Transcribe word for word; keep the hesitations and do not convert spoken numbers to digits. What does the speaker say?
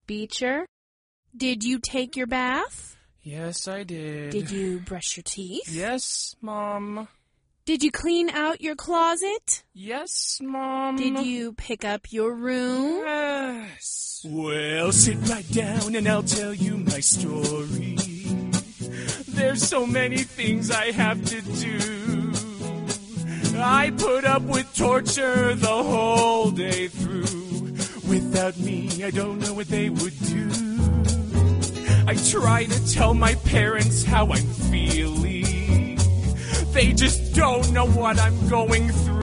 Beecher. Did you take your bath? Yes, I did. Did you brush your teeth? Yes, Mom. Did you clean out your closet? Yes, Mom. Did you pick up your room? Yes. Well, sit right down and I'll tell you my story. There's so many things I have to do. I put up with torture the whole day through. Without me, I don't know what they would do. I try to tell my parents how I'm feeling. They just don't know what I'm going through.